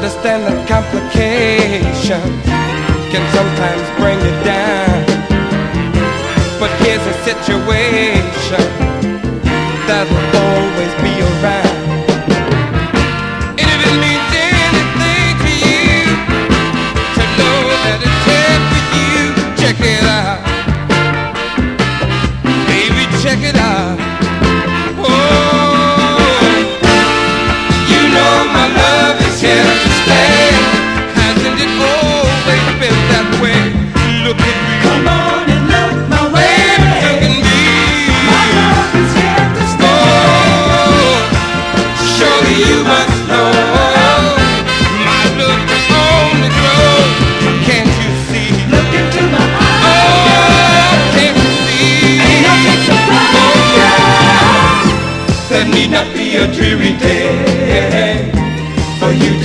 understand that complications can sometimes bring you down. But here's a situation that'll always be around. And if it means anything to you to know that it's here for you, check it out. Baby, check it out. Oh, you know my love is here to stay. Hasn't it always been that way? Look at me. Come on and look my way. Look at me. My love is here to stay. Oh, surely you must know my love can only grow. Can't you see? Look into my eyes. Oh, can't you see? Ain't nothing so bright. There need not be a dreary day for you